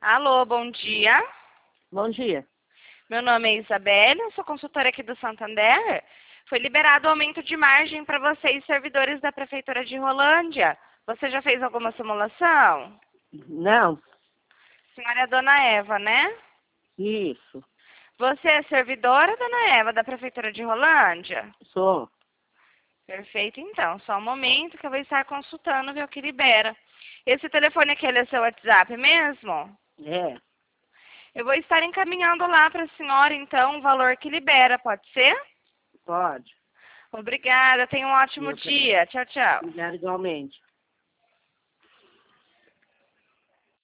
Alô, bom dia. Bom dia. Meu nome é Isabelle, eu sou consultora aqui do Santander. Foi liberado o aumento de margem para vocês, servidores da Prefeitura de Rolândia. Você já fez alguma simulação? Não, A senhora é a dona Eva, né? isso, Você é servidora, dona Eva, da Prefeitura de Rolândia? sou. Perfeito, então. Só um momento que eu vou estar consultando, ver o que libera. Esse telefone aqui, ele é seu WhatsApp mesmo? É, Eu vou estar encaminhando lá para a senhora, então, o valor que libera, pode ser? pode. Obrigada, tenha um ótimo Eu, dia. Tchau, tchau. obrigado igualmente.